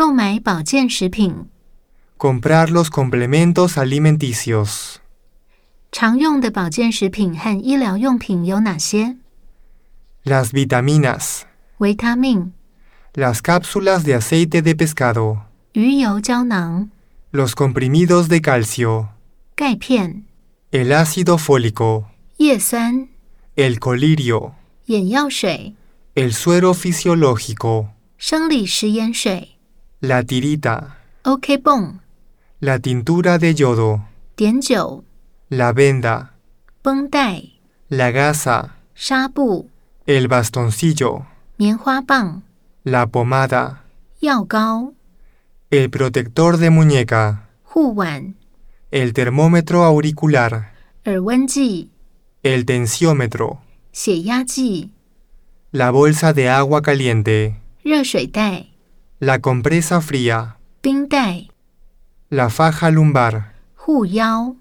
购买保健食品。 comprar los complementos alimenticios. 常用的保健食品和医疗用品有哪些？ Las vitaminas. 维他命、 Las cápsulas de aceite de pescado. 鱼油胶囊、 Los comprimidos de calcio. 钙片、 El ácido fólico. 叶酸、 El colirio. 眼药水、 El suero fisiológico. 生理食盐水、 La tirita. OK 泵、 La tintura de yodo. 碘酒、 La venda. 绷带、 La gasa. 纱布、 El bastoncillo. 棉花棒、 La pomada. 药膏、 El protector de muñeca. 护腕、 El termómetro auricular. 耳温计、 El tensiómetro. 血压计、 La bolsa de agua caliente. 热水袋、 La compresa fría. 冰袋、 La faja lumbar. 护腰、